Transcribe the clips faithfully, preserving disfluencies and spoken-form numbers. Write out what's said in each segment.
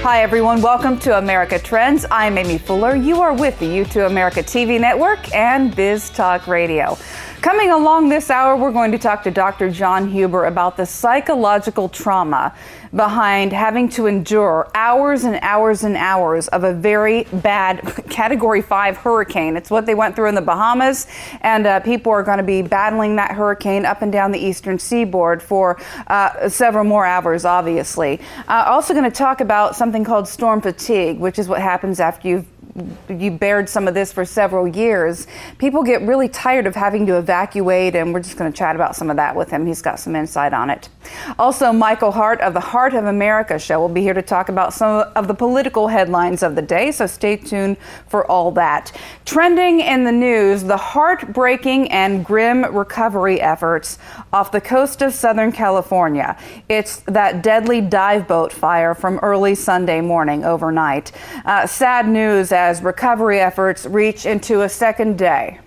Hi, everyone. Welcome to America Trends. I'm Amy Fuller. You are with the U two America T V Network and Biz Talk Radio. Coming along this hour, we're going to talk to Doctor John Huber about the psychological trauma behind having to endure hours and hours and hours of a very bad Category five hurricane. It's what they went through in the Bahamas, and uh, people are going to be battling that hurricane up and down the eastern seaboard for uh, several more hours, obviously. Uh, also going to talk about something called storm fatigue, which is what happens after you've you bared some of this for several years. People get really tired of having to evacuate, and we're just going to chat about some of that with him. He's got some insight on it. Also, Michael Hart of the Heart of America show will be here to talk about some of the political headlines of the day, so stay tuned for all that. Trending in the news, the heartbreaking and grim recovery efforts off the coast of Southern California. It's that deadly dive boat fire from early Sunday morning overnight. Uh, sad news as as recovery efforts reach into a second day.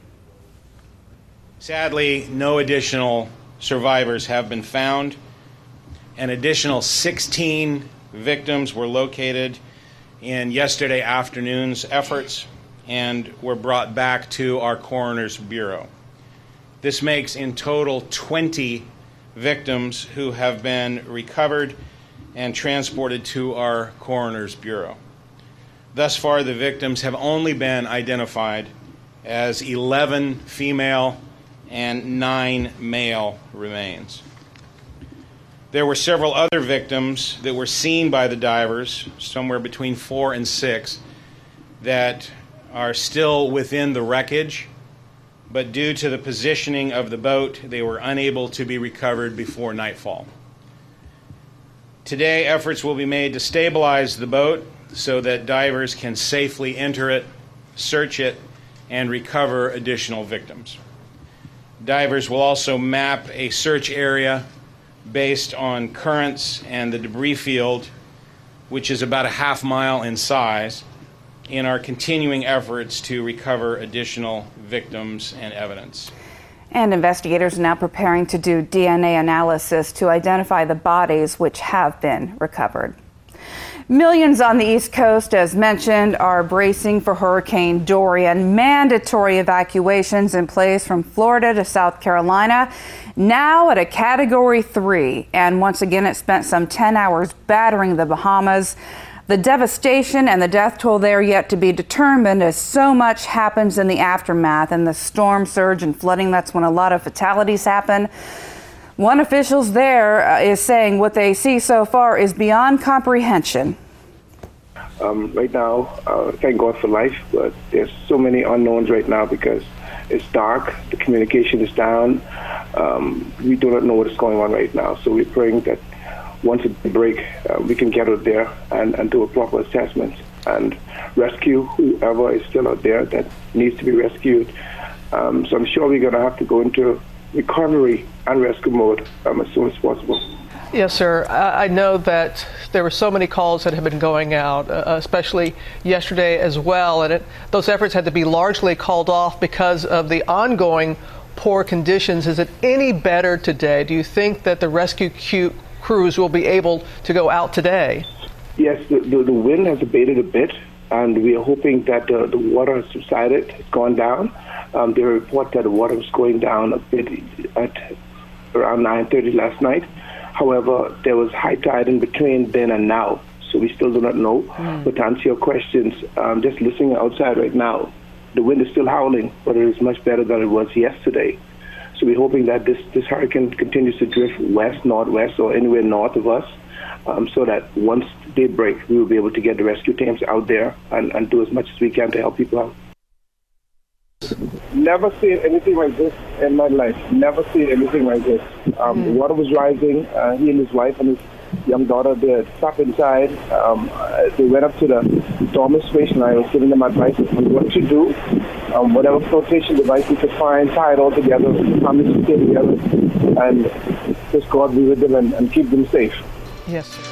Sadly, no additional survivors have been found. An additional sixteen victims were located in yesterday afternoon's efforts and were brought back to our coroner's bureau. This makes in total twenty victims who have been recovered and transported to our coroner's bureau. Thus far, the victims have only been identified as eleven female and nine male remains. There were several other victims that were seen by the divers, somewhere between four and six, that are still within the wreckage, but due to the positioning of the boat, they were unable to be recovered before nightfall. Today, efforts will be made to stabilize the boat so that divers can safely enter it, search it, and recover additional victims. Divers will also map a search area based on currents and the debris field, which is about a half mile in size, in our continuing efforts to recover additional victims and evidence. And investigators are now preparing to do D N A analysis to identify the bodies which have been recovered. Millions on the East Coast, as mentioned, are bracing for Hurricane Dorian. Mandatory evacuations in place from Florida to South Carolina, now at a Category three. And once again, it spent some ten hours battering the Bahamas. The devastation and the death toll there yet to be determined, as so much happens in the aftermath. And the storm surge and flooding, that's when a lot of fatalities happen. One official there uh, is saying what they see so far is beyond comprehension. Um, right now, uh, thank God for life, but there's so many unknowns right now because it's dark, the communication is down. Um, we do not know what is going on right now, so we're praying that once it breaks, uh, we can get out there and, and do a proper assessment and rescue whoever is still out there that needs to be rescued. Um, so I'm sure we're going to have to go into recovery and rescue mode um, as soon as possible. Yes, sir. I know that there were so many calls that have been going out, uh, especially yesterday as well, and it, those efforts had to be largely called off because of the ongoing poor conditions. Is it any better today? Do you think that the rescue cu- crews will be able to go out today? Yes, the, the, the wind has abated a bit, and we are hoping that uh, the water has subsided, it's gone down. Um, there are reports that the water was going down a bit at around nine thirty last night. However, there was high tide in between then and now, so we still do not know. Mm. But to answer your questions, um, just listening outside right now, the wind is still howling, but it is much better than it was yesterday. So we're hoping that this, this hurricane continues to drift west, northwest, or anywhere north of us, um, so that once they break, we will be able to get the rescue teams out there and, and do as much as we can to help people out. Never seen anything like this in my life. Never seen anything like this. Um, mm. The water was rising. Uh, he and his wife and his young daughter, they had stuck inside. Um, they went up to the dormant station. I was giving them advice on what to do. Um, whatever flotation device we could find, tie it all together, families to stay together, and just God be with them and, and keep them safe. Yes, sir.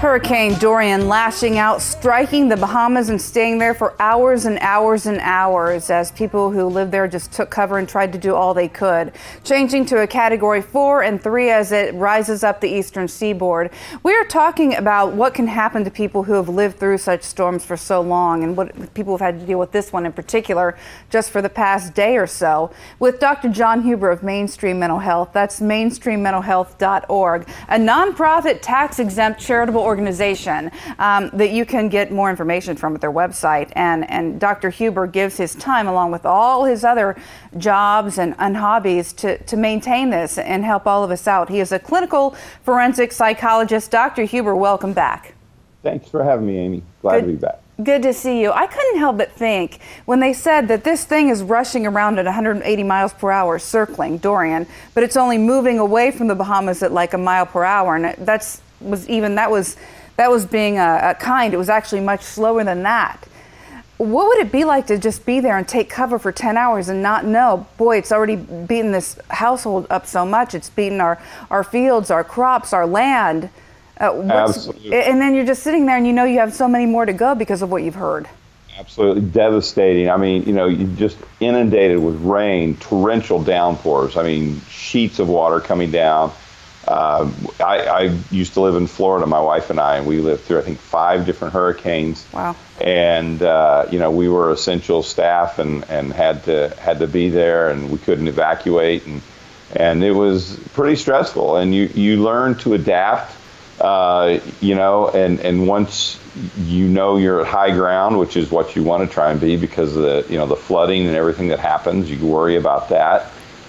Hurricane Dorian lashing out, striking the Bahamas and staying there for hours and hours and hours as people who lived there just took cover and tried to do all they could. Changing to a category four and three as it rises up the eastern seaboard. We are talking about what can happen to people who have lived through such storms for so long and what people have had to deal with this one in particular just for the past day or so with Doctor John Huber of Mainstream Mental Health. That's mainstream mental health dot org, a nonprofit tax-exempt charitable organization um, that you can get more information from at their website. And, and Doctor Huber gives his time along with all his other jobs and, and hobbies to, to maintain this and help all of us out. He is a clinical forensic psychologist. Doctor Huber, welcome back. Thanks for having me, Amy. Glad Good. to be back. Good to see you. I couldn't help but think when they said that this thing is rushing around at one hundred eighty miles per hour, circling Dorian, but it's only moving away from the Bahamas at like a mile per hour, and that's was even that was that was being a, a kind. It was actually much slower than that. What would it be like to just be there and take cover for ten hours and not know, boy, it's already beaten this household up so much. It's beaten our, our fields, our crops, our land. Uh, Absolutely. And then you're just sitting there and you know you have so many more to go because of what you've heard. Absolutely devastating. I mean, you know, you just inundated with rain, torrential downpours. I mean, sheets of water coming down. Uh, I, I used to live in Florida, my wife and I, and we lived through, I think, five different hurricanes. Wow. And, uh, you know, we were essential staff and, and had to had to be there, and we couldn't evacuate. And, and it was pretty stressful. And you, you learn to adapt, uh, you know, and, and once you know you're at high ground, which is what you want to try and be because of the, you know, the flooding and everything that happens, you worry about that.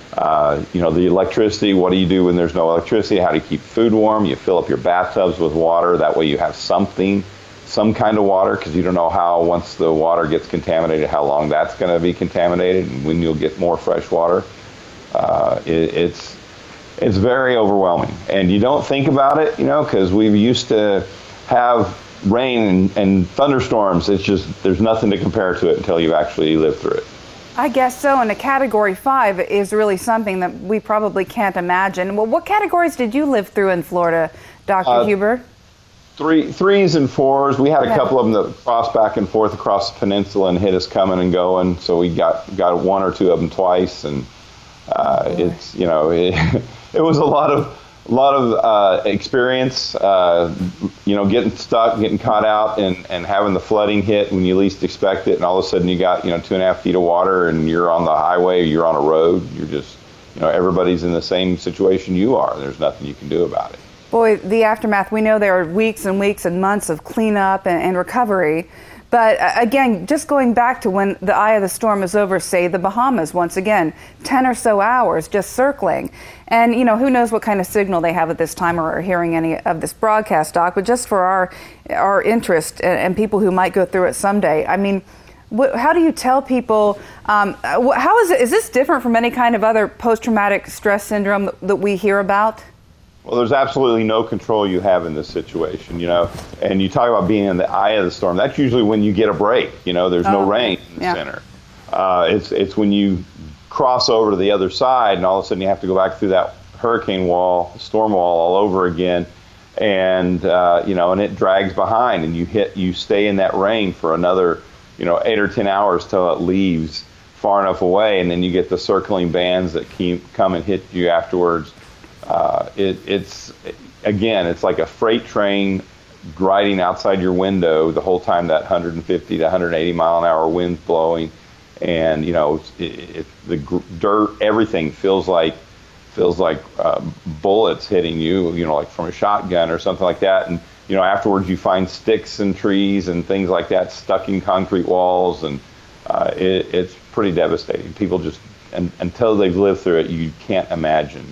Uh, you know, the electricity, what do you do when there's no electricity? How do you keep food warm? You fill up your bathtubs with water. That way you have something, some kind of water, because you don't know how, once the water gets contaminated, how long that's going to be contaminated and when you'll get more fresh water. Uh, it, it's it's very overwhelming. And you don't think about it, you know, because we used to have rain and, and thunderstorms. It's just, there's nothing to compare to it until you actually live through it. I guess so, and a category five is really something that we probably can't imagine. Well, what categories did you live through in Florida, Doctor Uh, Huber? Three, threes and fours. We had a Yeah. couple of them that crossed back and forth across the peninsula and hit us coming and going. So we got got one or two of them twice, and uh, Oh, it's you know it, it was a lot of a lot of uh, experience. Uh, you know, getting stuck, getting caught out, and, and having the flooding hit when you least expect it, and all of a sudden you got you know two and a half feet of water, and you're on the highway, or you're on a road. You're just you know everybody's in the same situation you are. There's nothing you can do about it. Boy, the aftermath, we know there are weeks and weeks and months of cleanup and, and recovery. But uh, again, just going back to when the eye of the storm is over, say the Bahamas, once again, ten or so hours just circling. And, you know, who knows what kind of signal they have at this time or are hearing any of this broadcast, Doc, but just for our our interest and, and people who might go through it someday. I mean, wh- how do you tell people, um, wh- how is it, is this different from any kind of other post-traumatic stress syndrome that, that we hear about? Well, there's absolutely no control you have in this situation, you know, and you talk about being in the eye of the storm. That's usually when you get a break, you know, there's Oh, no rain in the yeah. center. Uh, it's it's when you cross over to the other side and all of a sudden you have to go back through that hurricane wall, storm wall all over again. And, uh, you know, and it drags behind and you hit, you stay in that rain for another, you know, eight or ten hours till it leaves far enough away. And then you get the circling bands that keep, come and hit you afterwards. Uh, it, it's, again, it's like a freight train riding outside your window the whole time that one hundred fifty to one hundred eighty mile an hour wind's blowing. And, you know, it, it, the gr- dirt, everything feels like, feels like uh, bullets hitting you, you know, like from a shotgun or something like that. And, you know, afterwards you find sticks and trees and things like that stuck in concrete walls. And uh, it, it's pretty devastating. People just, and, until they've lived through it, you can't imagine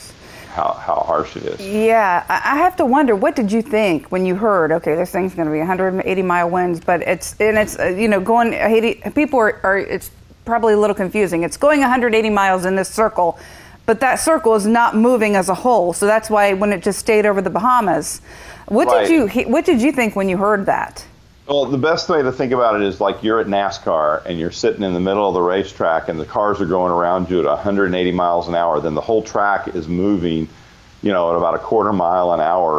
How, how harsh it is. Yeah, I have to wonder, what did you think when you heard, okay, this thing's going to be one hundred eighty mile winds, but it's, and it's, uh, you know, going, eighty, people are, are, it's probably a little confusing. It's going one hundred eighty miles in this circle, but that circle is not moving as a whole. So that's why when it just stayed over the Bahamas, what Right. did you, what did you think when you heard that? Well, the best way to think about it is like you're at NASCAR and you're sitting in the middle of the racetrack and the cars are going around you at one hundred eighty miles an hour. Then the whole track is moving, you know, at about a quarter mile an hour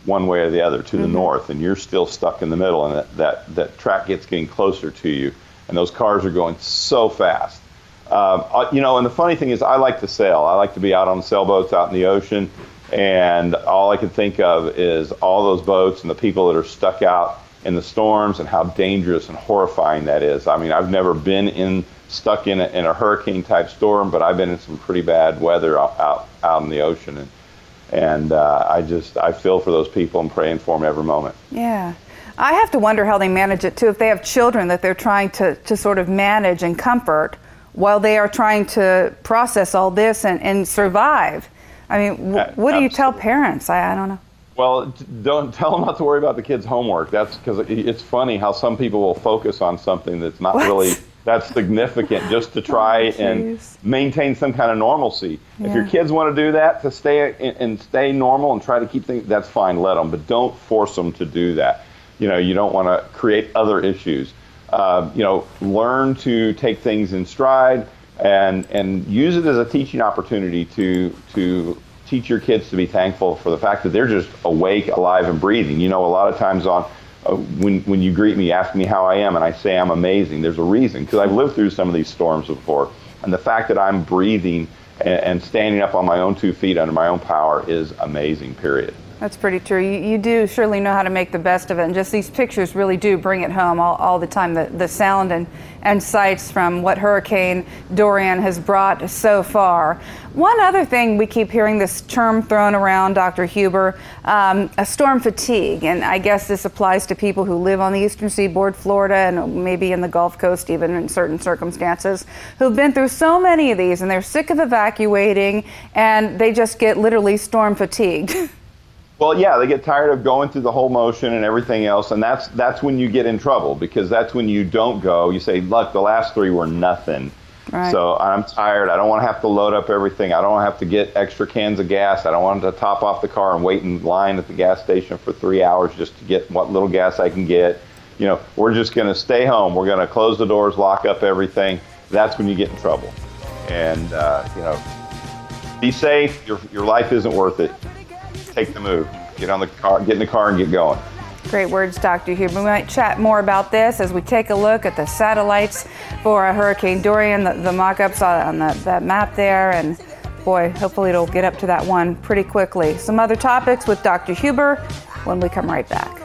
one way or the other to the mm-hmm. north, and you're still stuck in the middle, and that, that, that track gets getting closer to you, and those cars are going so fast. Um, you know, and the funny thing is I like to sail. I like to be out on sailboats out in the ocean, and all I can think of is all those boats and the people that are stuck out in the storms and how dangerous and horrifying that is. I mean, I've never been in stuck in a, in a hurricane-type storm, but I've been in some pretty bad weather out out, out in the ocean, and and uh, I just I feel for those people and praying for them every moment. Yeah. I have to wonder how they manage it, too, if they have children that they're trying to, to sort of manage and comfort while they are trying to process all this and, and survive. I mean, w- Yeah, what do you tell absolutely. parents? I, I don't know. Well, d- don't tell them not to worry about the kids' homework. That's because it's funny how some people will focus on something that's not What? really that significant just to try Oh, and jeez. maintain some kind of normalcy. Yeah. If your kids want to do that to stay and, and stay normal and try to keep things, that's fine. Let them, but don't force them to do that. You know, you don't want to create other issues. Uh, you know, learn to take things in stride and and use it as a teaching opportunity to to teach your kids to be thankful for the fact that they're just awake, alive, and breathing. You know, a lot of times on uh, when when you greet me, ask me how I am, and I say I'm amazing. There's a reason, because I've lived through some of these storms before, and the fact that I'm breathing and, and standing up on my own two feet under my own power is amazing. Period. That's pretty true. You, you do surely know how to make the best of it, and just these pictures really do bring it home all, all the time, the, the sound and, and sights from what Hurricane Dorian has brought so far. One other thing, we keep hearing this term thrown around, Doctor Huber, um, a storm fatigue, and I guess this applies to people who live on the eastern seaboard, Florida, and maybe in the Gulf Coast even in certain circumstances, who've been through so many of these, and they're sick of evacuating, and they just get literally storm fatigued. Well, yeah, they get tired of going through the whole motion and everything else, and that's that's when you get in trouble, because that's when you don't go. You say, look, the last three were nothing. Right. So I'm tired. I don't want to have to load up everything. I don't want to have to get extra cans of gas. I don't want to top off the car and wait in line at the gas station for three hours just to get what little gas I can get. You know, we're just going to stay home. We're going to close the doors, lock up everything. That's when you get in trouble. And, uh, you know, be safe. Your your life isn't worth it. Take the move. Get on the car, get in the car and get going. Great words, Doctor Huber. We might chat more about this as we take a look at the satellites for Hurricane Dorian, the, the mock-ups on the, that map there, and boy, hopefully it'll get up to that one pretty quickly. Some other topics with Doctor Huber when we come right back.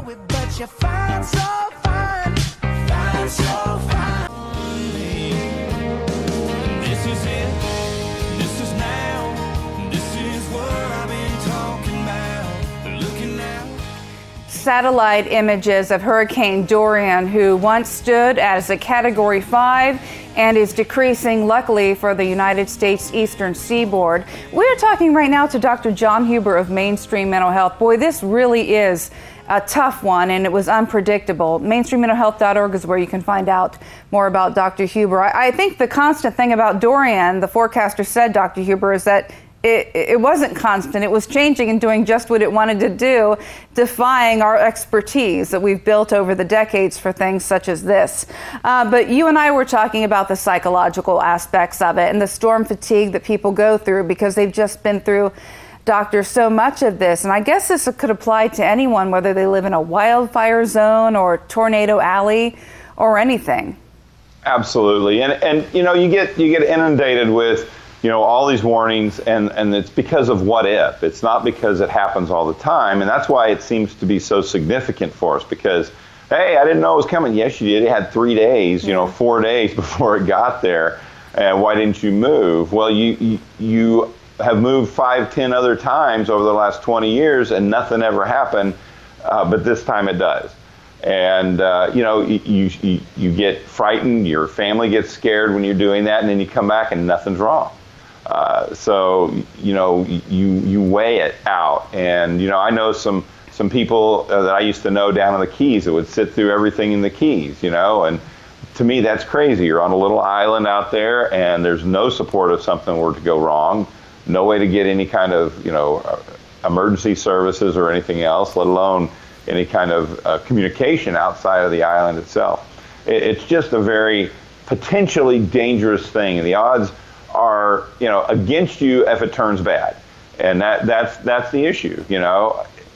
Satellite images of Hurricane Dorian, who once stood as a Category five and is decreasing, luckily, for the United States eastern seaboard. We're talking right now to Doctor John Huber of Mainstream Mental Health. Boy, this really is a tough one, and it was unpredictable. mainstream mental health dot org is where you can find out more about Doctor Huber. I, I think the constant thing about Dorian, the forecaster said, Doctor Huber, is that It, it wasn't constant. It was changing and doing just what it wanted to do, defying our expertise that we've built over the decades for things such as this. Uh, but you and I were talking about the psychological aspects of it and the storm fatigue that people go through because they've just been through, Doctor, so much of this. And I guess this could apply to anyone, whether they live in a wildfire zone or tornado alley or anything. Absolutely. And, and you know, you get you get inundated with you know, all these warnings, and, and it's because of what if. It's not because it happens all the time, and that's why it seems to be so significant for us, because, hey, I didn't know it was coming. Yes, you did. It had three days, you know, four days before it got there. And why didn't you move? Well, you, you, you have moved five, ten other times over the last twenty years, and nothing ever happened, uh, but this time it does. And, uh, you know, you, you, you get frightened, your family gets scared when you're doing that, and then you come back and nothing's wrong. Uh, so, you know, you you weigh it out. And, you know, I know some some people uh, that I used to know down in the Keys that would sit through everything in the Keys, you know, and to me, that's crazy. You're on a little island out there, and there's no support if something were to go wrong, no way to get any kind of, you know, emergency services or anything else, let alone any kind of uh, communication outside of the island itself. It, it's just a very potentially dangerous thing, and the odds are, you know, against you if it turns bad, and that that's that's the issue. You know,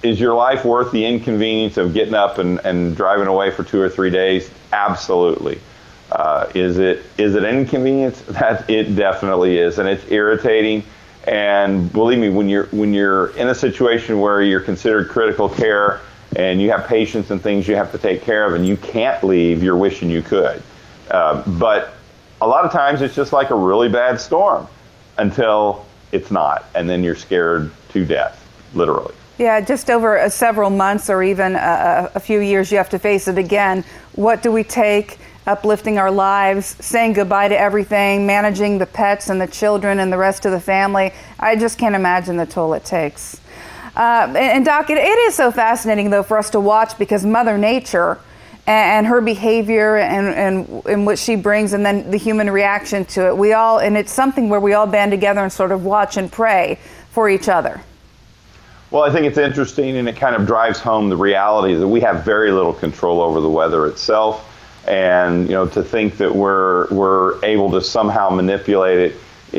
is your life worth the inconvenience of getting up and, and driving away for two or three days? Absolutely. Uh, is it is it inconvenience? That it definitely is, and it's irritating. And believe me, when you're when you're in a situation where you're considered critical care and you have patients and things you have to take care of, and you can't leave, you're wishing you could. Uh, but a lot of times it's just like a really bad storm until it's not, and then you're scared to death, literally. Yeah, just over uh, several months or even a, a few years, you have to face it again. What do we take? Uplifting our lives, saying goodbye to everything, managing the pets and the children and the rest of the family. I just can't imagine the toll it takes. Uh, and, and Doc, it, it is so fascinating, though, for us to watch, because Mother Nature and, and her behavior and, and, and what she brings, and then the human reaction to it, we all, and it's something where we all band together and sort of watch and pray for each other. Well, I think it's interesting, and it kind of drives home the reality that we have very little control over the weather itself. And, you know, to think that we're we're able to somehow manipulate it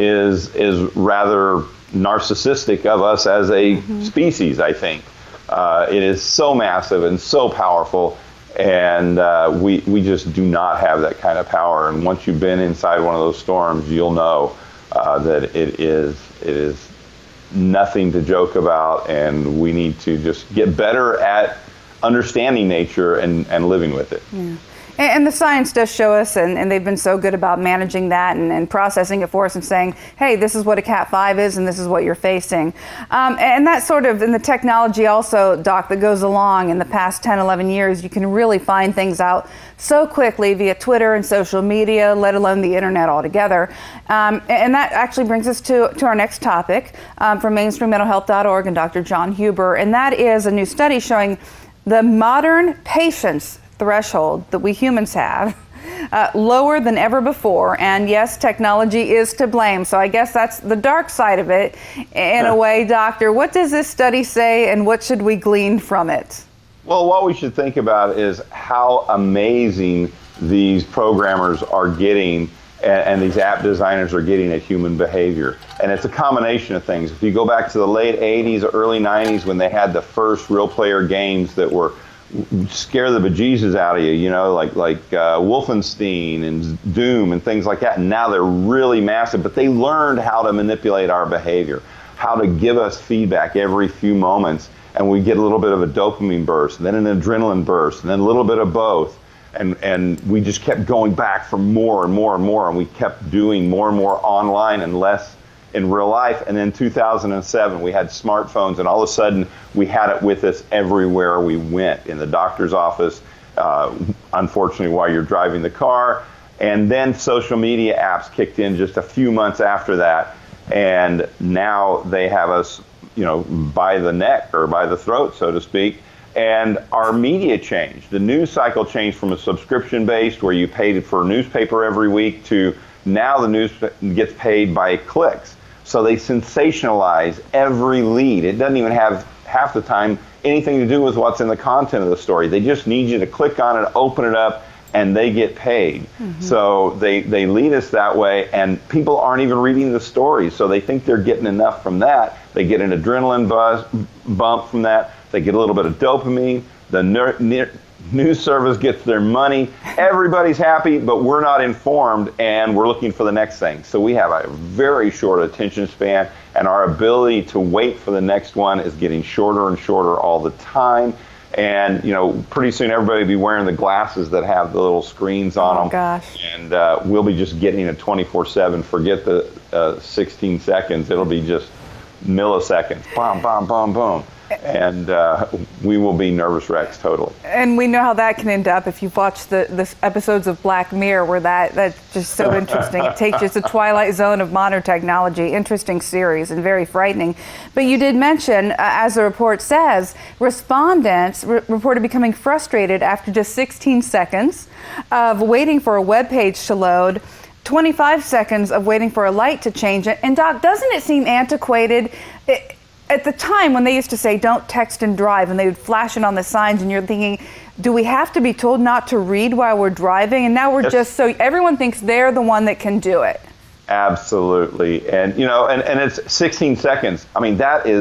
is is rather narcissistic of us as a mm-hmm. species, I think. Uh, it is so massive and so powerful, and uh, we we just do not have that kind of power. And once you've been inside one of those storms, you'll know uh, that it is it is nothing to joke about, and we need to just get better at understanding nature and, and living with it. Yeah. And the science does show us, and, and they've been so good about managing that and, and processing it for us and saying, hey, this is what a Cat five is and this is what you're facing. Um, and that sort of, in the technology also, Doc, that goes along in the past ten, eleven years, you can really find things out so quickly via Twitter and social media, let alone the internet altogether. Um, and that actually brings us to, to our next topic um, from mainstream mental health dot org and Doctor John Huber, and that is a new study showing the modern patient's threshold that we humans have uh, lower than ever before, and yes, technology is to blame. So I guess that's the dark side of it in a way. Doctor, what does this study say, and what should we glean from it? Well, what we should think about is how amazing these programmers are getting and, and these app designers are getting at human behavior. And it's a combination of things. If you go back to the late eighties, early nineties, when they had the first real player games that were scare the bejesus out of you, you know, like like uh, Wolfenstein and Doom and things like that. And now they're really massive, but they learned how to manipulate our behavior, how to give us feedback every few moments, and we get a little bit of a dopamine burst, and then an adrenaline burst, and then a little bit of both. And and we just kept going back for more and more and more, and we kept doing more and more online and less in real life. And then two thousand seven, we had smartphones, and all of a sudden we had it with us everywhere we went, in the doctor's office, uh, unfortunately while you're driving the car. And then social media apps kicked in just a few months after that, and now they have us, you know, by the neck or by the throat, so to speak. And our media changed. The news cycle changed from a subscription-based, where you paid for a newspaper every week, to now the news gets paid by clicks. So they sensationalize every lead. It doesn't even have, half the time, anything to do with what's in the content of the story. They just need you to click on it, open it up, and they get paid. Mm-hmm. So they, they lead us that way, and people aren't even reading the stories, so they think they're getting enough from that. They get an adrenaline buzz, bump from that. They get a little bit of dopamine. The ner- ner- news service gets their money. Everybody's happy, but we're not informed, and we're looking for the next thing. So we have a very short attention span, and our ability to wait for the next one is getting shorter and shorter all the time. And, you know, pretty soon everybody will be wearing the glasses that have the little screens on oh, them. Gosh. And uh, we'll be just getting it twenty-four seven. Forget the uh, sixteen seconds. It'll be just milliseconds. Boom, boom, boom, boom. And uh, we will be nervous wrecks totally. And we know how that can end up if you've watched the, the episodes of Black Mirror, where that that's just so interesting. It takes you to the twilight zone of modern technology. Interesting series and very frightening. But you did mention, uh, as the report says, respondents re- reported becoming frustrated after just sixteen seconds of waiting for a web page to load, twenty-five seconds of waiting for a light to change it. And Doc, doesn't it seem antiquated? It, At the time when they used to say, don't text and drive, and they would flash it on the signs, and you're thinking, do we have to be told not to read while we're driving? And now we're yes. just so, everyone thinks they're the one that can do it. Absolutely. And, you know, and, and it's sixteen seconds. I mean, that is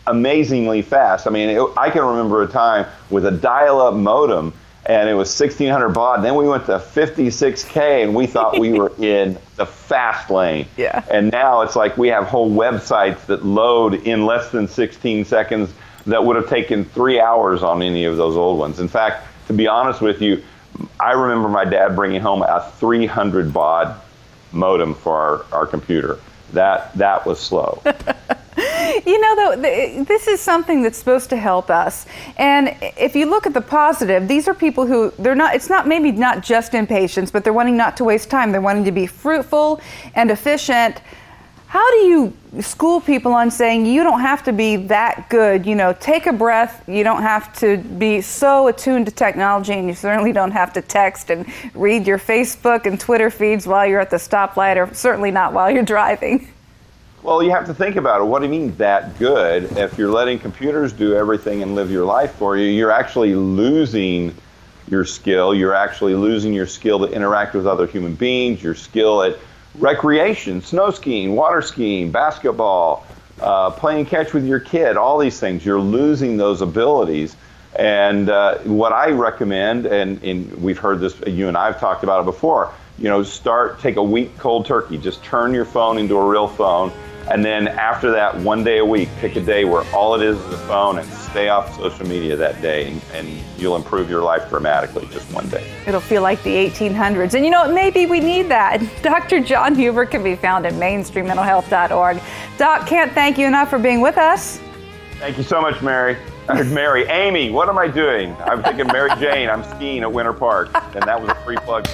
amazingly fast. I mean, it, I can remember a time with a dial-up modem, and it was sixteen hundred baud. Then we went to fifty-six K, and we thought we were in the fast lane. Yeah. And now it's like we have whole websites that load in less than sixteen seconds that would have taken three hours on any of those old ones. In fact, to be honest with you, I remember my dad bringing home a three hundred baud modem for our, our computer. That that was slow. You know, though, th- this is something that's supposed to help us. And if you look at the positive, these are people who, they're not, it's not maybe not just impatience, but they're wanting not to waste time. They're wanting to be fruitful and efficient. How do you school people on saying you don't have to be that good? You know, take a breath. You don't have to be so attuned to technology, and you certainly don't have to text and read your Facebook and Twitter feeds while you're at the stoplight, or certainly not while you're driving. Well, you have to think about it. What do you mean that good? If you're letting computers do everything and live your life for you, you're actually losing your skill. You're actually losing your skill to interact with other human beings, your skill at recreation, snow skiing, water skiing, basketball, uh, playing catch with your kid, all these things. You're losing those abilities. And uh, what I recommend, and, and we've heard this, you and I have talked about it before, you know, start, take a week cold turkey. Just turn your phone into a real phone. And then after that, one day a week, pick a day where all it is is a phone, and stay off social media that day, and, and you'll improve your life dramatically just one day. It'll feel like the eighteen hundreds. And you know, maybe we need that. Doctor John Huber can be found at mainstream mental health dot org. Doc, can't thank you enough for being with us. Thank you so much, Mary. Uh, Mary, Amy, what am I doing? I'm thinking Mary Jane. I'm skiing at Winter Park, and that was a free plug.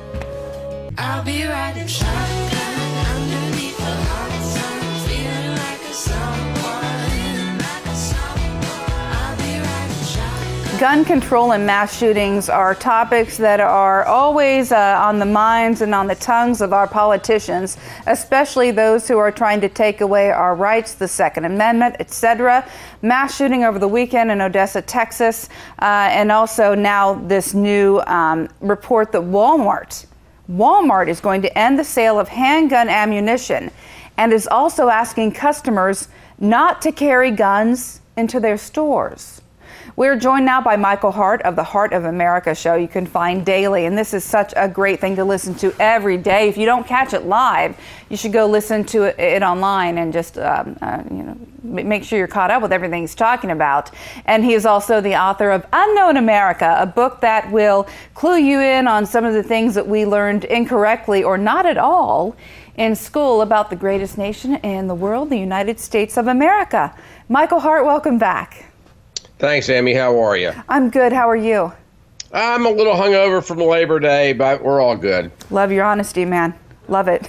I'll be riding shotgun underneath the hot sun, feeling like a someone, like a someone. I'll be riding shotgun. Gun control and mass shootings are topics that are always uh, on the minds and on the tongues of our politicians, especially those who are trying to take away our rights, the Second Amendment, et cetera. Mass shooting over the weekend in Odessa, Texas, uh, and also now this new um, report that Walmart Walmart is going to end the sale of handgun ammunition and is also asking customers not to carry guns into their stores. We're joined now by Michael Hart of the Heart of America show you can find daily, and this is such a great thing to listen to every day. If you don't catch it live, you should go listen to it, it online and just um, uh, you know, make sure you're caught up with everything he's talking about. And he is also the author of Unknown America, a book that will clue you in on some of the things that we learned incorrectly or not at all in school about the greatest nation in the world, the United States of America. Michael Hart, welcome back. Thanks, Amy. How are you? I'm good. How are you? I'm a little hungover from Labor Day, but we're all good. Love your honesty, man. Love it.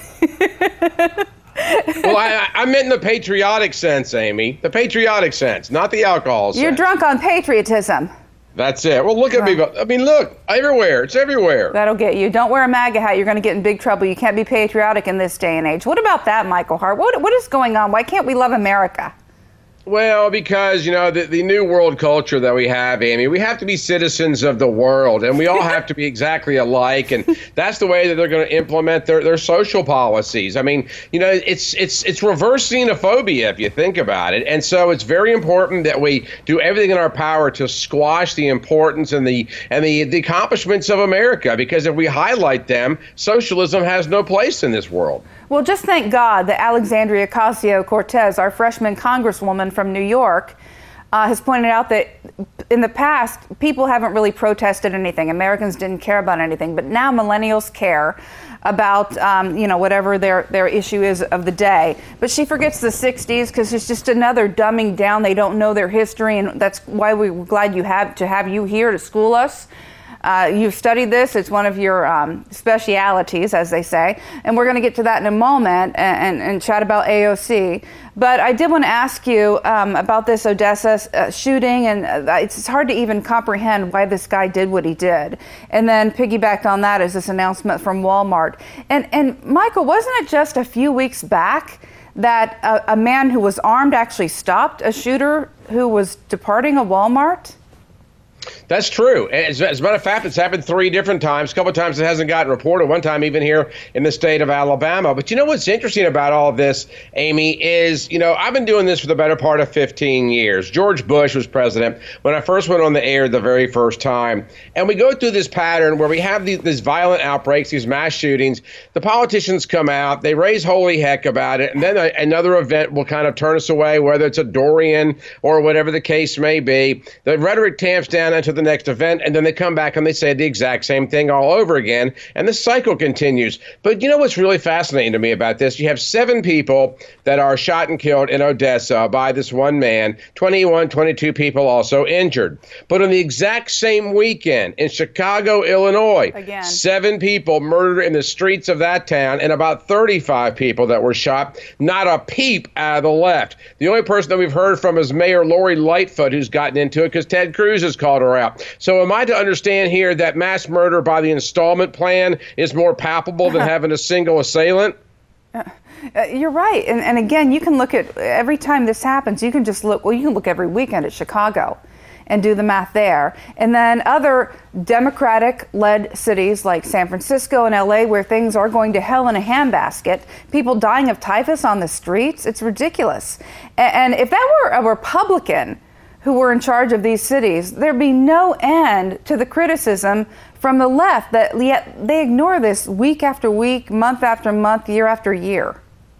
Well, I, I meant in the patriotic sense, Amy. The patriotic sense, not the alcohol sense. You're drunk on patriotism. That's it. Well, look at me. I mean, look, everywhere. It's everywhere. That'll get you. Don't wear a MAGA hat. You're going to get in big trouble. You can't be patriotic in this day and age. What about that, Michael Hart? What, what is going on? Why can't we love America? Well, because, you know, the, the new world culture that we have, Amy, we have to be citizens of the world, and we all have to be exactly alike, and that's the way that they're going to implement their, their social policies. I mean, you know, it's it's it's reverse xenophobia if you think about it, and so it's very important that we do everything in our power to squash the importance and the and the, the accomplishments of America, because if we highlight them, socialism has no place in this world. Well, just thank God that Alexandria Ocasio-Cortez, our freshman congresswoman from New York, uh, has pointed out that in the past, people haven't really protested anything. Americans didn't care about anything, but now millennials care about, um, you know, whatever their, their issue is of the day. But she forgets the sixties because it's just another dumbing down. They don't know their history, and that's why we're glad you have to have you here to school us. Uh, you've studied this. It's one of your um, specialities, as they say. And we're going to get to that in a moment and, and, and chat about A O C. But I did want to ask you um, about this Odessa uh, shooting. And uh, it's hard to even comprehend why this guy did what he did. And then piggybacked on that is this announcement from Walmart. And, and Michael, wasn't it just a few weeks back that a, a man who was armed actually stopped a shooter who was departing a Walmart? That's true. As, as a matter of fact, it's happened three different times. A couple of times it hasn't gotten reported. One time even here in the state of Alabama. But you know what's interesting about all of this, Amy, is, you know, I've been doing this for the better part of fifteen years. George Bush was president when I first went on the air the very first time. And we go through this pattern where we have these, these violent outbreaks, these mass shootings. The politicians come out, they raise holy heck about it, and then a, another event will kind of turn us away, whether it's a Dorian or whatever the case may be. The rhetoric tamps down into the next event, and then they come back and they say the exact same thing all over again, and the cycle continues. But you know what's really fascinating to me about this? You have seven people that are shot and killed in Odessa by this one man, twenty-one, twenty-two people also injured. But on the exact same weekend in Chicago, Illinois, Again. seven people murdered in the streets of that town and about thirty-five people that were shot. Not a peep out of the left. The only person that we've heard from is Mayor Lori Lightfoot, who's gotten into it because Ted Cruz has called her out. So am I to understand here that mass murder by the installment plan is more palpable than having a single assailant? Uh, you're right. And, and again, you can look at every time this happens, you can just look, well, you can look every weekend at Chicago and do the math there. And then other Democratic-led cities like San Francisco and L A, where things are going to hell in a handbasket, people dying of typhus on the streets, it's ridiculous. And, and if that were a Republican who were in charge of these cities, there'd be no end to the criticism from the left that yet they ignore this week after week, month after month, year after year.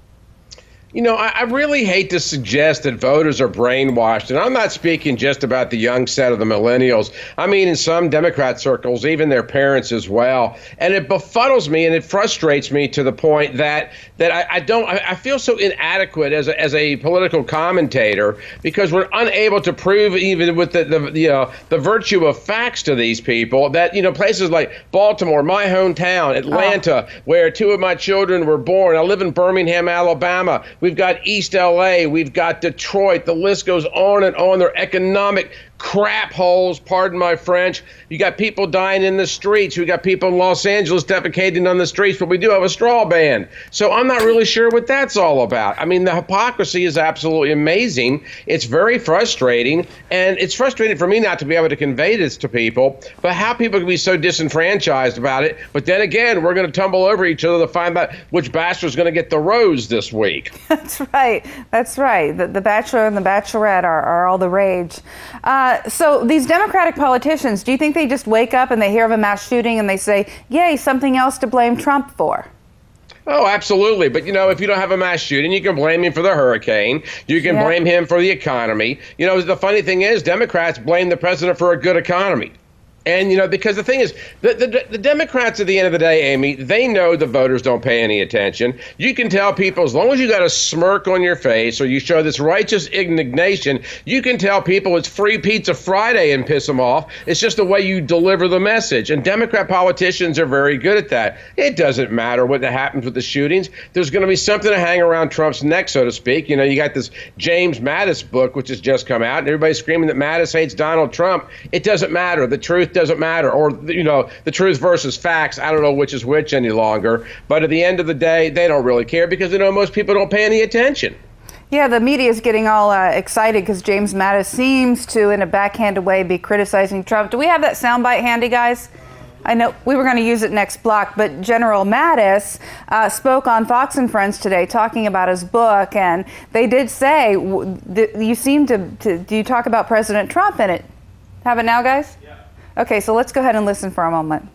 You know, I, I really hate to suggest that voters are brainwashed, and I'm not speaking just about the young set of the millennials. I mean, in some Democrat circles, even their parents as well. And it befuddles me and it frustrates me to the point that that I, I don't, I, I feel so inadequate as a, as a political commentator because we're unable to prove even with the, the you know the virtue of facts to these people that, you know, places like Baltimore, my hometown, Atlanta, oh. where two of my children were born. I live in Birmingham, Alabama. We've got East L A, we've got Detroit, the list goes on and on. They're economic crap holes, pardon my French. You got people dying in the streets. We got people in Los Angeles defecating on the streets, but we do have a straw ban. So I'm not really sure what that's all about. I mean, the hypocrisy is absolutely amazing. It's very frustrating, and it's frustrating for me not to be able to convey this to people, but how people can be so disenfranchised about it. But then again, we're going to tumble over each other to find out which bachelor's going to get the rose this week. That's right. That's right. The, the Bachelor and the Bachelorette are, are all the rage. Uh, so these Democratic politicians, do you think they just wake up and they hear of a mass shooting and they say, yay, something else to blame Trump for? Oh, absolutely. But, you know, if you don't have a mass shooting, you can blame him for the hurricane. You can Yeah. blame him for the economy. You know, the funny thing is Democrats blame the president for a good economy. And, you know, because the thing is, the, the the Democrats at the end of the day, Amy, they know the voters don't pay any attention. You can tell people, as long as you got a smirk on your face or you show this righteous indignation, you can tell people it's free pizza Friday and piss them off. It's just the way you deliver the message. And Democrat politicians are very good at that. It doesn't matter what happens with the shootings. There's going to be something to hang around Trump's neck, so to speak. You know, you got this James Mattis book, which has just come out, and everybody's screaming that Mattis hates Donald Trump. It doesn't matter. The truth doesn't matter, or, you know, the truth versus facts. I don't know which is which any longer. But at the end of the day, they don't really care because they know most people don't pay any attention. Yeah, the media is getting all uh, excited because James Mattis seems to, in a backhanded way, be criticizing Trump. Do we have that soundbite handy, guys? I know we were going to use it next block, but General Mattis uh, spoke on Fox and Friends today talking about his book, and they did say, w- th- you seem to, to, do you talk about President Trump in it? Have it now, guys? Yeah. Okay, so let's go ahead and listen for a moment.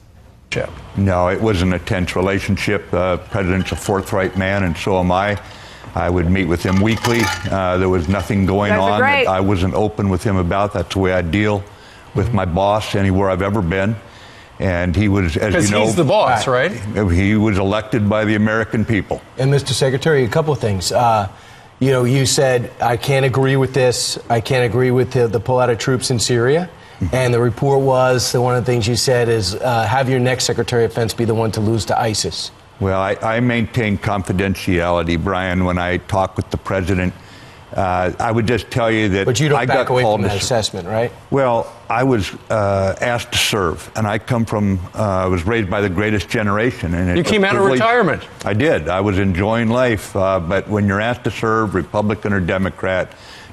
No, it wasn't a tense relationship. Uh, President's a forthright man, and so am I. I would meet with him weekly. Uh, there was nothing going You guys are on great. that I wasn't open with him about. That's the way I deal with my boss anywhere I've ever been. And he was, as Because you know, he's the boss, right? he was elected by the American people. And Mister Secretary, a couple of things. Uh, you know, you said, I can't agree with this. I can't agree with the, the pull out of troops in Syria. And the report was that one of the things you said is uh, have your next Secretary of Defense be the one to lose to ISIS. Well, I, I maintain confidentiality, Brian, when I talk with the president. Uh, I would just tell you that But you don't I back got away called from that to s- assessment, right? Well, I was uh, asked to serve, and I come from, uh, I was raised by the greatest generation. And it You was came out of privilege- retirement. I did. I was enjoying life. Uh, but when you're asked to serve, Republican or Democrat,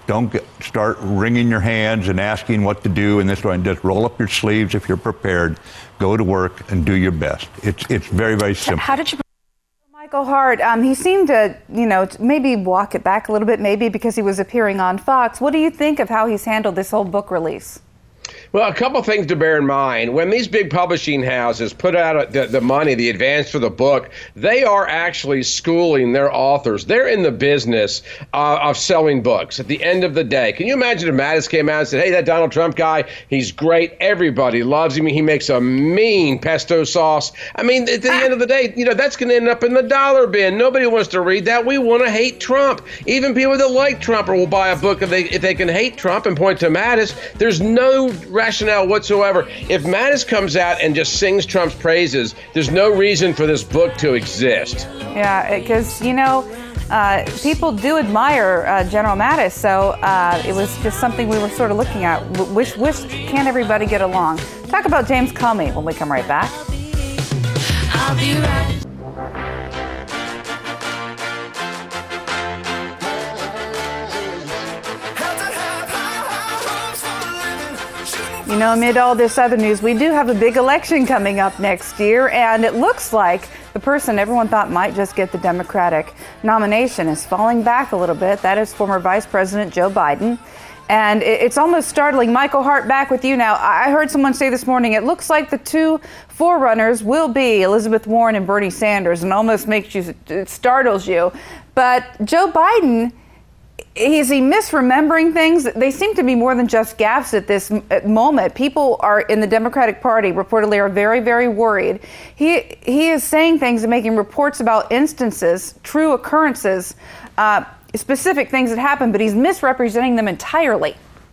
Don't get, start wringing your hands and asking what to do and this one. Just roll up your sleeves if you're prepared. Go to work and do your best. It's it's very, very simple. How did you... Michael Hart, um, he seemed to, you know, maybe walk it back a little bit, maybe because he was appearing on Fox. What do you think of how he's handled this whole book release? Well, a couple things to bear in mind. When these big publishing houses put out the, the money, the advance for the book, they are actually schooling their authors. They're in the business uh, of selling books at the end of the day. Can you imagine if Mattis came out and said, hey, that Donald Trump guy, he's great. Everybody loves him. He makes a mean pesto sauce. I mean, at the end of the day, you know, that's going to end up in the dollar bin. Nobody wants to read that. We want to hate Trump. Even people that like Trump will buy a book if they, if they can hate Trump and point to Mattis. There's no rationale whatsoever. If Mattis comes out and just sings Trump's praises, there's no reason for this book to exist. Yeah, because, you know, uh, people do admire uh, General Mattis, so uh, it was just something we were sort of looking at. Wish, wish, can't everybody get along? Talk about James Comey when we come right back. I'll be right. You know, amid all this other news, we do have a big election coming up next year, and it looks like the person everyone thought might just get the Democratic nomination is falling back a little bit. That is former Vice President Joe Biden. And it's almost startling. Michael Hart, back with you now. I heard someone say this morning, it looks like the two forerunners will be Elizabeth Warren and Bernie Sanders, and almost makes you, it startles you. But Joe Biden, is he misremembering things? They seem to be more than just gaffes at this moment. People are in the Democratic Party reportedly are very, very worried. He he is saying things and making reports about instances, true occurrences, uh, specific things that happened, but he's misrepresenting them entirely.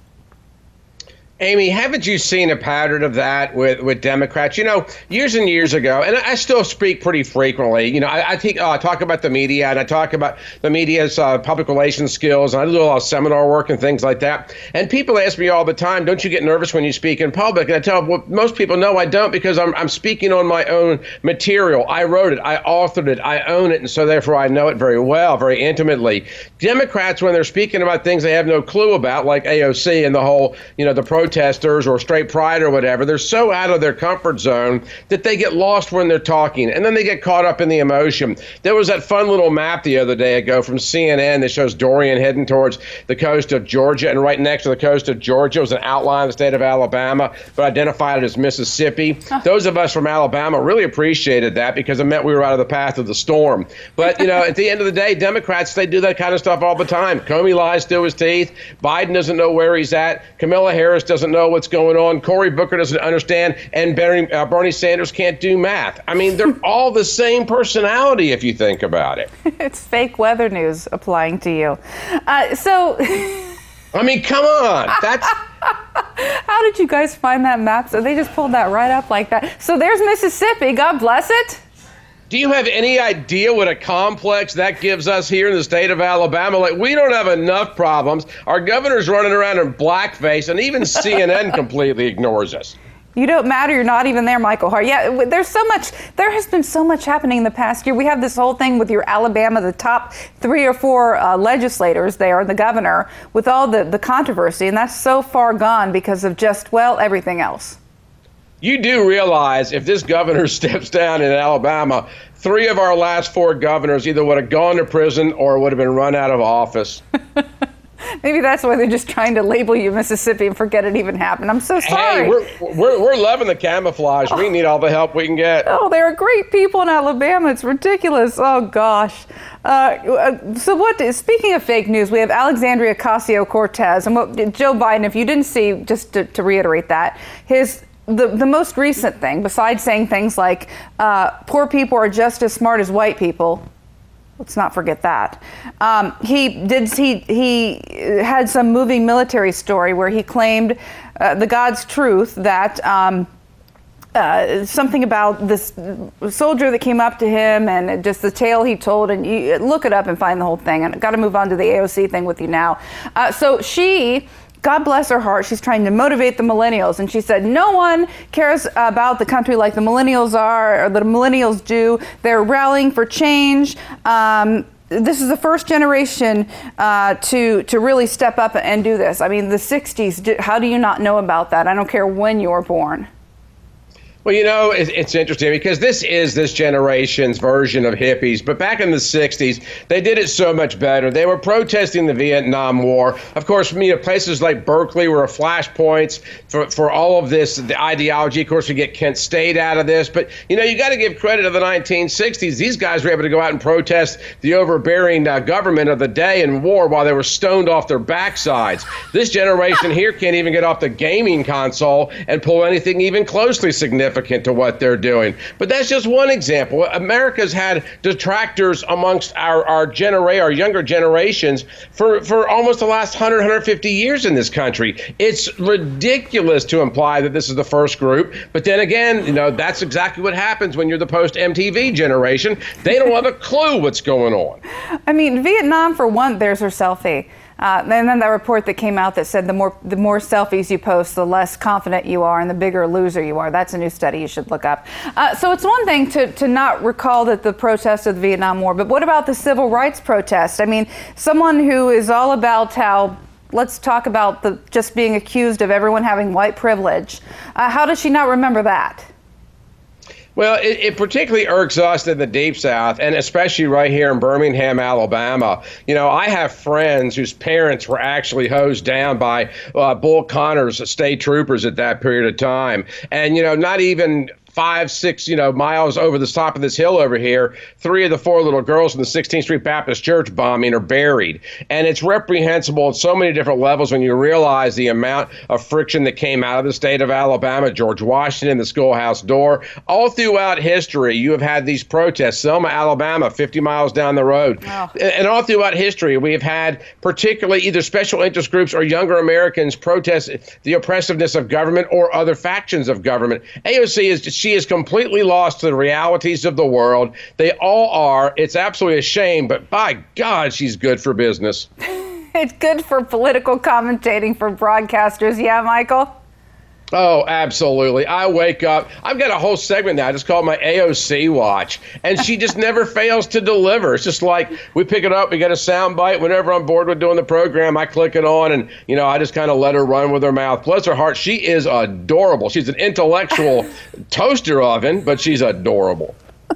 Amy, haven't you seen a pattern of that with, with Democrats? You know, years and years ago, and I still speak pretty frequently, you know, I, I think uh, I talk about the media and I talk about the media's uh, public relations skills, and I do a lot of seminar work and things like that. And people ask me all the time, don't you get nervous when you speak in public? And I tell them, well, most people, no, I don't, because I'm, I'm speaking on my own material. I wrote it, I authored it, I own it, and so therefore I know it very well, very intimately. Democrats, when they're speaking about things they have no clue about, like A O C and the whole, you know, the protesters or straight pride or whatever, they're so out of their comfort zone that they get lost when they're talking, and then they get caught up in the emotion. There was that fun little map the other day ago from C N N that shows Dorian heading towards the coast of Georgia, and right next to the coast of Georgia was an outline of the state of Alabama, but identified it as Mississippi. Huh. Those of us from Alabama really appreciated that because it meant we were out of the path of the storm. But, you know, at the end of the day, Democrats, they do that kind of stuff all the time. Comey lies through his teeth. Biden doesn't know where he's at. Kamala Harris doesn't know what's going on. Cory Booker doesn't understand. And Bernie, uh, Bernie Sanders can't do math. I mean, they're all the same personality if you think about it. It's fake weather news applying to you. Uh, so... I mean, come on. That's... How did you guys find that map? So they just pulled that right up like that. So there's Mississippi. God bless it. Do you have any idea what a complex that gives us here in the state of Alabama? Like, we don't have enough problems. Our governor's running around in blackface, and even C N N completely ignores us. You don't matter. You're not even there, Michael Hart. Yeah, there's so much. There has been so much happening in the past year. We have this whole thing with your Alabama, the top three or four uh, legislators there, the governor, with all the, the controversy. And that's so far gone because of just, well, everything else. You do realize if this governor steps down in Alabama, three of our last four governors either would have gone to prison or would have been run out of office. Maybe that's why they're just trying to label you Mississippi and forget it even happened. I'm so sorry. Hey, we're, we're, we're loving the camouflage. We need all the help we can get. Oh, there are great people in Alabama. It's ridiculous. Oh, gosh. Uh, so what, speaking of fake news, we have Alexandria Ocasio-Cortez. And what, Joe Biden, if you didn't see, just to, to reiterate that, his... The, the most recent thing, besides saying things like uh, poor people are just as smart as white people, let's not forget that. Um, he did he he had some moving military story where he claimed uh, the God's truth that um, uh, something about this soldier that came up to him and just the tale he told. And you look it up and find the whole thing. And I've got to move on to the A O C thing with you now. Uh, so she. God bless her heart, she's trying to motivate the millennials. And she said, no one cares about the country like the millennials are, or the millennials do. They're rallying for change. Um, this is the first generation uh, to to really step up and do this. I mean, the sixties, how do you not know about that? I don't care when you were born. Well, you know, it's, it's interesting because this is this generation's version of hippies. But back in the sixties, they did it so much better. They were protesting the Vietnam War. Of course, you know, places like Berkeley were flashpoints for, for all of this, the ideology. Of course, we get Kent State out of this. But, you know, you got to give credit to the nineteen sixties. These guys were able to go out and protest the overbearing uh, government of the day in war while they were stoned off their backsides. This generation here can't even get off the gaming console and pull anything even closely significant to what they're doing. But that's just one example. America's had detractors amongst our our genera- our younger generations for, for almost the last one hundred, one hundred fifty years in this country. It's ridiculous to imply that this is the first group. But then again, you know, that's exactly what happens when you're the post-M T V generation. They don't have a clue what's going on. I mean, Vietnam, for one, there's her selfie. Uh, and then that report that came out that said the more the more selfies you post, the less confident you are and the bigger loser you are. That's a new study you should look up. Uh, so it's one thing to, to not recall that the protest of the Vietnam War, but what about the civil rights protest? I mean, someone who is all about how, let's talk about the just being accused of everyone having white privilege. Uh, how does she not remember that? Well, it, it particularly irks us in the Deep South, and especially right here in Birmingham, Alabama. You know, I have friends whose parents were actually hosed down by uh, Bull Connors state troopers at that period of time. And, you know, not even five, six, you know, miles over the top of this hill over here, three of the four little girls from the sixteenth Street Baptist Church bombing are buried. And it's reprehensible at so many different levels when you realize the amount of friction that came out of the state of Alabama, George Washington, the schoolhouse door. All throughout history, you have had these protests. Selma, Alabama, fifty miles down the road. Oh. And all throughout history, we have had particularly either special interest groups or younger Americans protest the oppressiveness of government or other factions of government. A O C is just She is completely lost to the realities of the world. They all are. It's absolutely a shame, but by God, she's good for business. It's good for political commentating for broadcasters. Yeah, Michael? Oh, absolutely. I wake up. I've got a whole segment now. I just call it my A O C watch. And she just never fails to deliver. It's just like we pick it up. We get a sound bite. Whenever I'm bored with doing the program, I click it on and, you know, I just kind of let her run with her mouth. Bless her heart. She is adorable. She's an intellectual toaster oven, but she's adorable.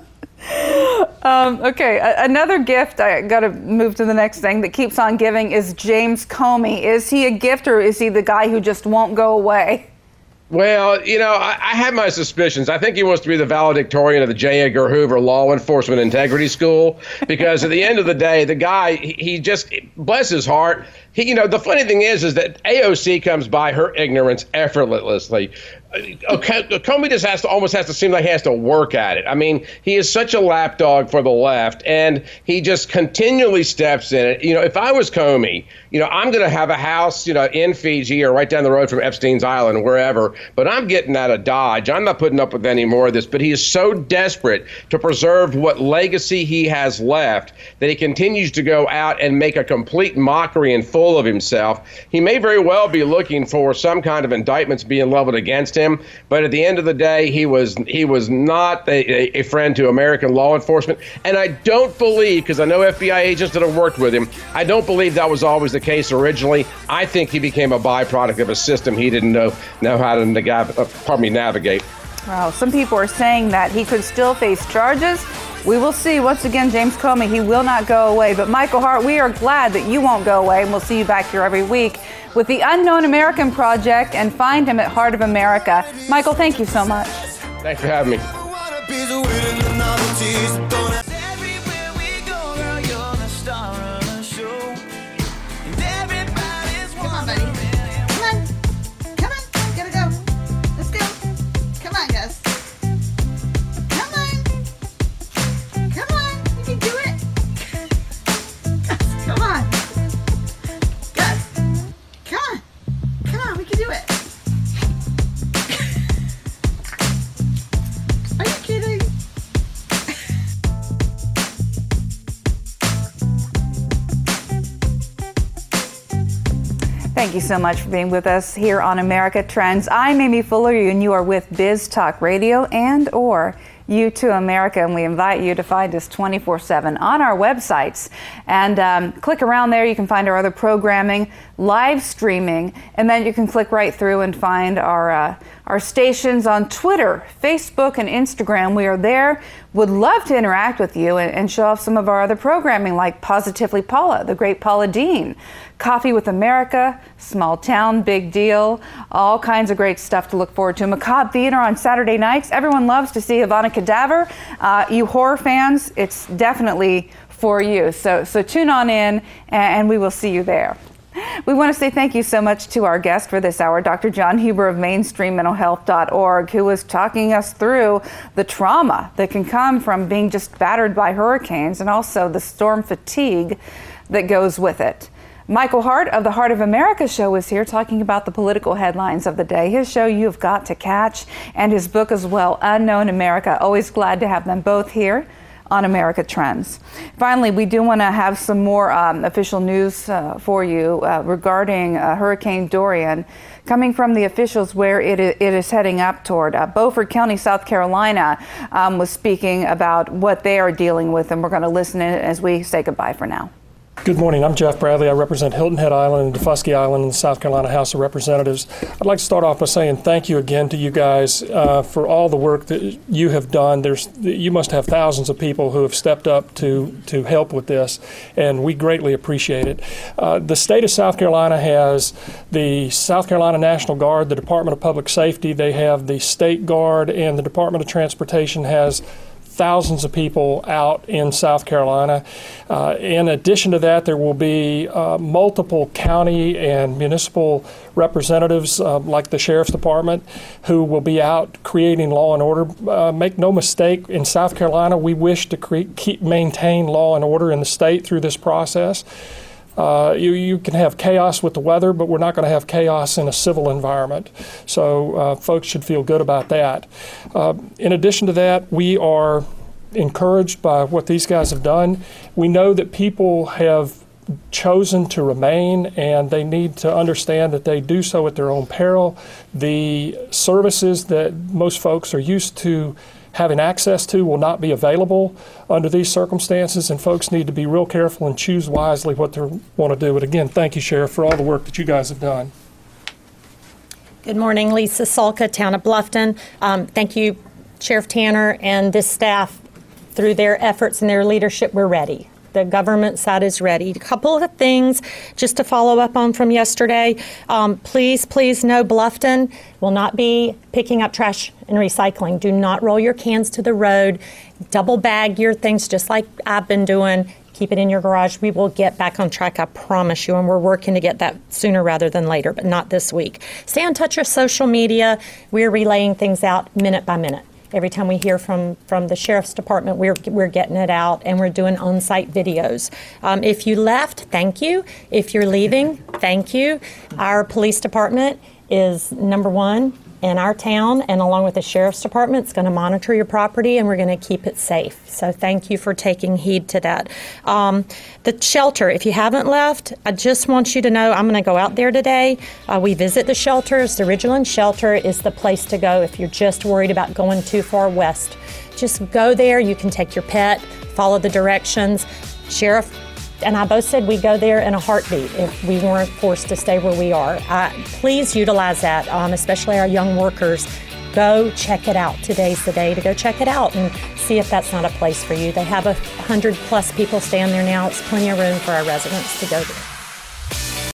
Um, okay, a- another gift, I got to move to the next thing, that keeps on giving is James Comey. Is he a gift or is he the guy who just won't go away? Well, you know, I, I have my suspicions. I think he wants to be the valedictorian of the J. Edgar Hoover Law Enforcement Integrity School, because at the end of the day, the guy, he, he just, bless his heart, he, you know, the funny thing is, is that A O C comes by her ignorance effortlessly. Okay, Comey just has to almost has to seem like he has to work at it. I mean, he is such a lapdog for the left, and he just continually steps in it. You know, if I was Comey, you know, I'm going to have a house, you know, in Fiji or right down the road from Epstein's Island or wherever, but I'm getting out of Dodge. I'm not putting up with any more of this. But he is so desperate to preserve what legacy he has left that he continues to go out and make a complete mockery and full of himself. He may very well be looking for some kind of indictments being leveled against him. Him, but at the end of the day, he was he was not a, a friend to American law enforcement. And I don't believe, because I know F B I agents that have worked with him, I don't believe that was always the case originally. I think he became a byproduct of a system he didn't know know how to nav- uh, pardon me, navigate. Wow, some people are saying that he could still face charges. We will see. Once again, James Comey, he will not go away. But Michael Hart, we are glad that you won't go away, and we'll see you back here every week with the Unknown American Project, and find him at Heart of America. Michael, thank you so much. Thanks for having me. Thank you so much for being with us here on America Trends. I'm Amy Fuller, and you are with Biz Talk Radio and or You to America, and we invite you to find us twenty-four seven on our websites. And um, click around there. You can find our other programming, live streaming, and then you can click right through and find our uh, our stations on Twitter, Facebook, and Instagram. We are there. Would love to interact with you and, and show off some of our other programming, like Positively Paula, the great Paula Dean, Coffee with America, Small Town, Big Deal, all kinds of great stuff to look forward to. Macabre Theater on Saturday nights. Everyone loves to see Ivana Cadaver. Uh, you horror fans, it's definitely for you. So, so tune on in, and we will see you there. We want to say thank you so much to our guest for this hour, Doctor John Huber of mainstream mental health dot org, who was talking us through the trauma that can come from being just battered by hurricanes and also the storm fatigue that goes with it. Michael Hart of the Heart of America show is here talking about the political headlines of the day. His show, You've Got to Catch, and his book as well, Unknown America. Always glad to have them both here on America Trends. Finally, we do want to have some more um, official news uh, for you uh, regarding uh, Hurricane Dorian, coming from the officials where it is, it is heading up toward. Uh, Beaufort County, South Carolina um, was speaking about what they are dealing with, and we're going to listen in as we say goodbye for now. Good morning. I'm Jeff Bradley. I represent Hilton Head Island and Defusky Island in the South Carolina House of Representatives. I'd like to start off by saying thank you again to you guys uh, for all the work that you have done. There's, you must have thousands of people who have stepped up to, to help with this, and we greatly appreciate it. Uh, the state of South Carolina has the South Carolina National Guard, the Department of Public Safety, they have the State Guard, and the Department of Transportation has thousands of people out in South Carolina. Uh, in addition to that, there will be uh, multiple county and municipal representatives, uh, like the Sheriff's Department, who will be out creating law and order. Uh, make no mistake, in South Carolina, we wish to cre- keep maintain law and order in the state through this process. Uh, you, you can have chaos with the weather, but we're not going to have chaos in a civil environment. So uh, folks should feel good about that. Uh, in addition to that, we are encouraged by what these guys have done. We know that people have chosen to remain, and they need to understand that they do so at their own peril. The services that most folks are used to having access to will not be available under these circumstances, and folks need to be real careful and choose wisely what they want to do. But again, thank you, Sheriff, for all the work that you guys have done. Good morning, Lisa Salka, Town of Bluffton. Um, thank you, Sheriff Tanner and this staff. Through their efforts and their leadership, we're ready. The government side is ready. A couple of things just to follow up on from yesterday. Um, please, please know Bluffton will not be picking up trash and recycling. Do not roll your cans to the road. Double bag your things just like I've been doing. Keep it in your garage. We will get back on track, I promise you, and we're working to get that sooner rather than later, but not this week. Stay in touch with social media. We're relaying things out minute by minute. Every time we hear from, from the Sheriff's Department, we're, we're getting it out, and we're doing on-site videos. Um, if you left, thank you. If you're leaving, thank you. Our police department is number one in our town, and along with the Sheriff's Department, it's going to monitor your property, and we're going to keep it safe. So thank you for taking heed to that. Um, the shelter, if you haven't left, I just want you to know I'm going to go out there today. Uh, we visit the shelters. The Ridgeland Shelter is the place to go if you're just worried about going too far west. Just go there. You can take your pet, follow the directions. Sheriff and I both said we'd go there in a heartbeat if we weren't forced to stay where we are. Uh, please utilize that, um, especially our young workers. Go check it out. Today's the day to go check it out and see if that's not a place for you. They have a hundred plus people staying there now. It's plenty of room for our residents to go there.